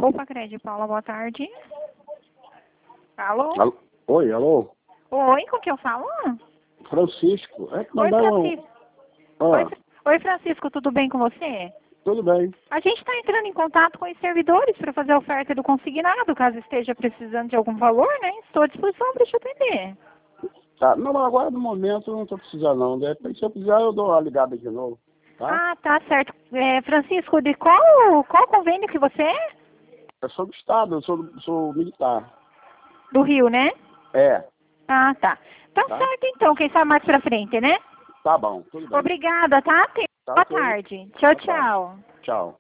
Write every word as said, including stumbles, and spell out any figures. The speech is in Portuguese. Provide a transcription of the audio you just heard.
Opa, Crédito Paula, boa tarde. Alô? Alô? Oi, alô? Oi, com quem eu falo? Francisco. É que Oi, mandaram... Francisco. Ah, Oi, Fra- Oi, Francisco, tudo bem com você? tudo bem. A gente está entrando em contato com os servidores para fazer a oferta do consignado, caso esteja precisando de algum valor, né? Estou à disposição para te atender. Tá. Não, mas agora no momento eu não estou precisando não. De repente, se eu precisar, eu dou uma ligada de novo. Tá? Ah, tá certo. É, Francisco, de qual, qual convênio que você é? Eu sou do Estado, eu sou, do- sou militar. Do Rio, né? É. Ah, tá. Tá Tá? certo então, quem sabe mais pra frente, né? Tá bom, tudo bem. Obrigada, tá? Tá Boa ok. tarde. Tchau, Boa tarde. tchau. Tchau.